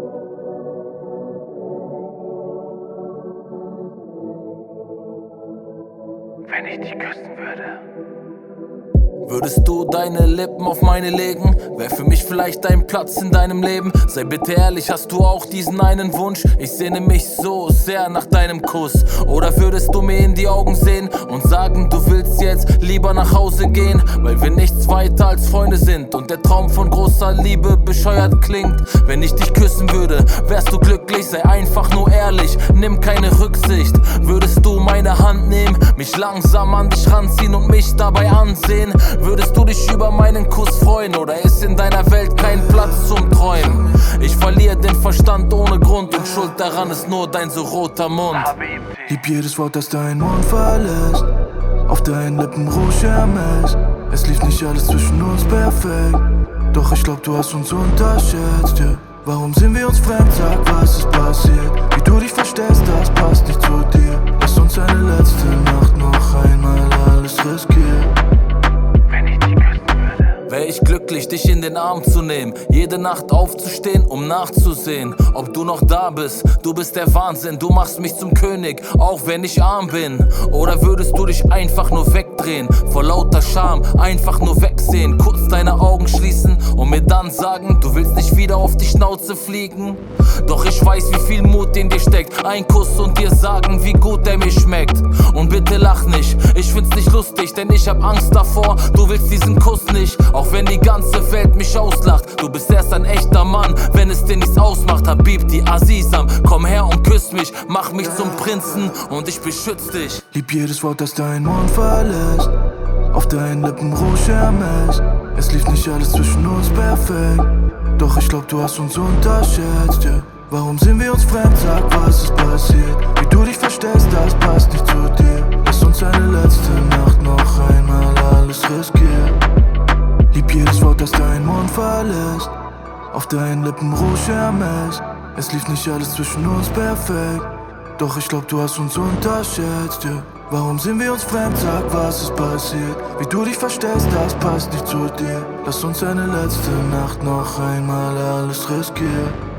Wenn ich dich küssen würde. Würdest du deine Lippen auf meine legen? Wär für mich vielleicht dein Platz in deinem Leben. Sei bitte ehrlich, hast du auch diesen einen Wunsch? Ich sehne mich so sehr nach deinem Kuss. Oder würdest du mir in die Augen sehen und sagen, du willst jetzt lieber nach Hause gehen, weil wir nichts weiter als Freunde sind und der Traum von großer Liebe bescheuert klingt? Wenn ich dich küssen würde, wärst du glücklich, sei einfach nur ehrlich, nimm keine Rücksicht. Würdest du meine Hand nehmen, mich langsam an dich ranziehen und mich dabei ansehen? Würdest du dich über meinen Kuss freuen oder ist in deiner Welt kein Platz zum Träumen? Ich verliere den Verstand ohne Grund und schuld daran ist nur dein so roter Mund. Lieb jedes Wort, das dein Mund verlässt. Auf deinen Lippen Rouge Hermes. Es lief nicht alles zwischen uns perfekt, doch ich glaub, du hast uns unterschätzt, yeah. Warum sind wir uns fremd? Sag, was ist passiert? Wie du dich verstellst, das passt nicht zu dir. Lass uns eine letzte Nacht noch einmal alles riskieren. Wär ich glücklich, dich in den Arm zu nehmen, jede Nacht aufzustehen, um nachzusehen, ob du noch da bist. Du bist der Wahnsinn, du machst mich zum König, auch wenn ich arm bin. Oder würdest du dich einfach nur wegdrehen, vor lauter Scham, einfach nur wegsehen, kurz deine Augen schließen und mir dann sagen, du willst nicht wieder auf die Schnauze fliegen? Doch ich weiß, wie viel Mut in dir steckt, ein Kuss und dir sagen, wie gut der mir schmeckt. Und bitte lach nicht, ich find's nicht lustig, denn ich hab Angst davor, du willst diesen Kuss nicht. Auch wenn die ganze Welt mich auslacht, du bist erst ein echter Mann, wenn es dir nichts ausmacht. Habibti, Azizam, komm her und küss mich, mach mich zum Prinzen und ich beschütz dich. Lieb jedes Wort, das dein Mund verlässt. Auf deinen Lippen Rouge Hermes. Es lief nicht alles zwischen uns perfekt, doch ich glaub, du hast uns unterschätzt, yeah. Warum sind wir uns fremd? Sag, was ist passiert? Wie du dich verstellst, das passt nicht zu dir. Lass uns eine letzte Nacht noch einmal alles riskieren. Lieb jedes Wort, das dein Mund verlässt. Auf deinen Lippen Rouge Hermes. Es lief nicht alles zwischen uns perfekt, doch ich glaub, du hast uns unterschätzt, yeah. Warum sind wir uns fremd? Sag, was ist passiert? Wie du dich verstellst, das passt nicht zu dir. Lass uns eine letzte Nacht noch einmal alles riskieren.